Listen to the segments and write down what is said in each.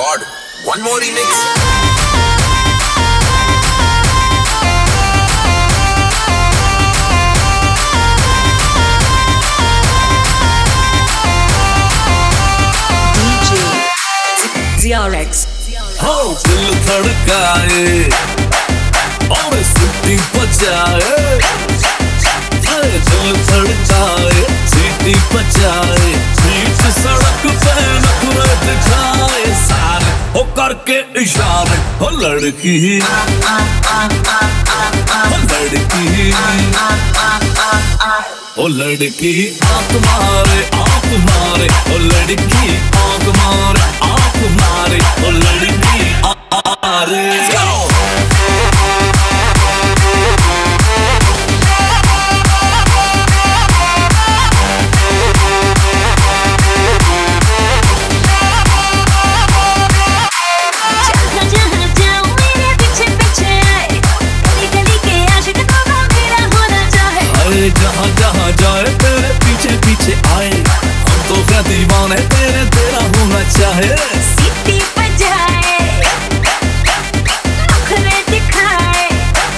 God, one more remix. DRX हाँ दिल धड़काए और सीटी बजाए, दिल धड़काए सीटी बजाए, बीच सड़क पे नखरे दिखाए सारे हो करके इशारे। हो लड़की ओ लड़की आंख मारे ओ लड़की आंख मारे ओ लड़की मारे। जहाँ जहाँ जाए तेरे पीछे पीछे आए, हम तो क्या दीवाने तेरे तेरा होना चाहे। सीटी बजाए नखरे दिखाए,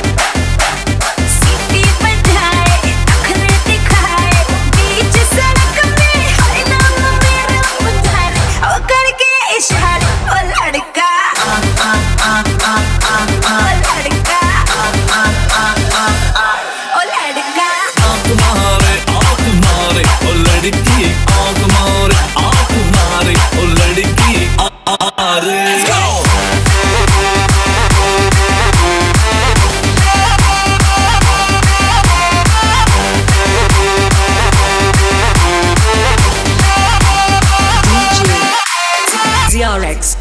सीटी बजाए नखरे दिखाए, बीच सड़क में हर नाम मेरा पुकारे ओ करके इशारे। ओ लड़का ओ लड़की आंख मारे ओ लड़की मारे। DRX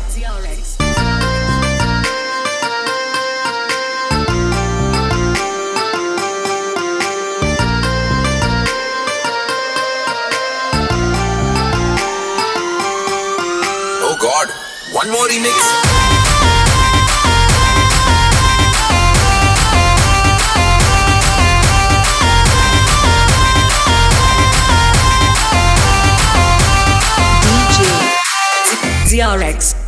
Oh God, one more remix. DRX